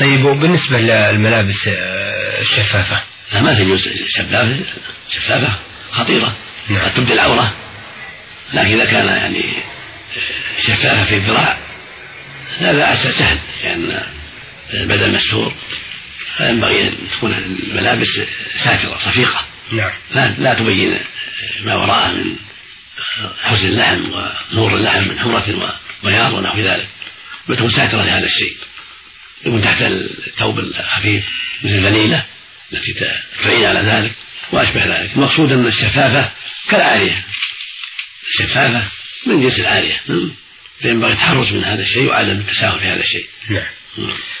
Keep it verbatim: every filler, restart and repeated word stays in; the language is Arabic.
طيب وبالنسبة للملابس الشفافة؟ لا ما تجوز شفافة، شفافة خطيرة نعم. قد تبدي العورة، لكن إذا كان يعني شفافة في الذراع هذا سهل، لأن يعني البدن مستور، فينبغي أن تكون الملابس ساترة صفيقة. نعم. لا, لا تبين ما وراءه من حسن اللحم ونور اللحم من حمرة وبياض ونحو ذلك، وتكون ساترة لهذا الشيء، يكون تحت الثوب الخفيف مثل الفنيلة التي تعين على ذلك وأشبه ذلك. المقصود أن الشفافة كالعارية، الشفافة من جنس العارية، فينبغي التحرز من هذا الشيء وعدم التساهل في هذا الشيء. نعم.